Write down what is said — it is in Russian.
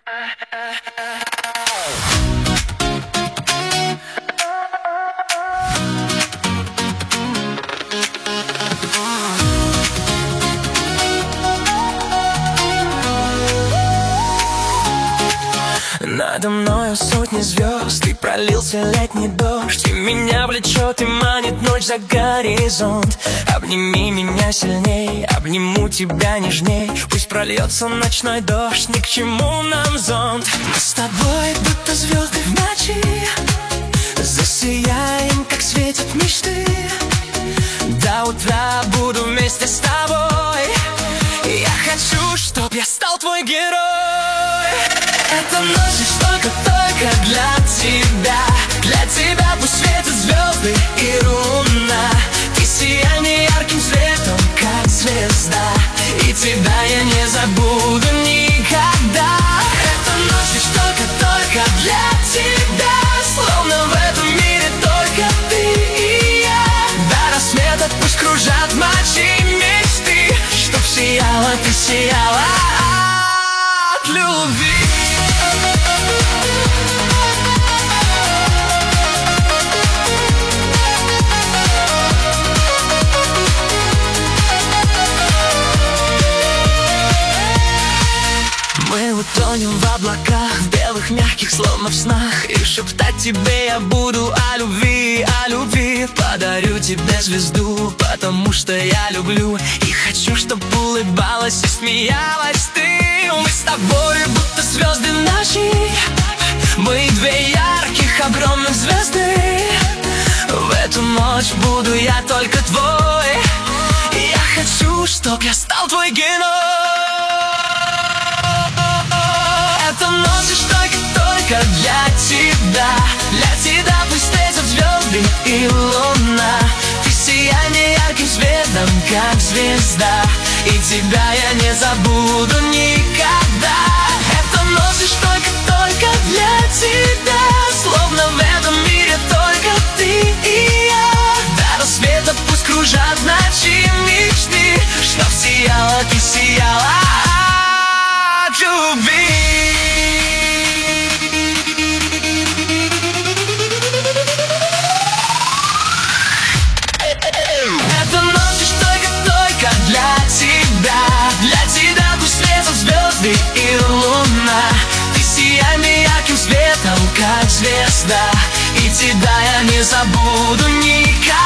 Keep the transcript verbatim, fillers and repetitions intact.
Надо мною сотни звезд, и пролился летний дождь, и меня влечет и манит ночь за горизонт. Обними меня сильней, обниму тебя нежней, пусть прольется ночной дождь, ни к чему нам зонт. Мы с тобой будто звезды в ночи, засияем, как светят мечты. До утра буду вместе с тобой, и я хочу, чтоб я стал твой герой. Эта ночь лишь только-только для тебя, для тебя пусть светят звезды и луна. Ты сияй мне ярким светом, как звезда, и тебя я не забуду никогда. Эта ночь лишь только-только для тебя, словно в этом мире только ты и я. До рассвета пусть кружат ночи мечты, чтоб сияла ты, сияла от любви. Мы утонем в облаках, в белых мягких, словно в снах, и шептать тебе я буду о любви, о любви. Подарю тебе звезду, потому что я люблю и хочу, чтоб улыбалась и смеялась ты. Мы с тобой будто звезды ночи, мы две ярких, огромных звезды. В эту ночь буду я только твой, и я хочу, чтоб я стал твой герой. Эта ночь лишь только-только для тебя, для тебя пусть светят звезды и луна. Ты сияй мне ярким светом, как звезда, и тебя я не забуду никогда. Эта ночь лишь только-только для тебя, словно в этом мире только ты и я. До рассвета пусть кружат ночи мечты, чтоб сияла ты, сияла от любви. И луна, ты сияй мне ярким светом, как звезда, и тебя я не забуду никогда.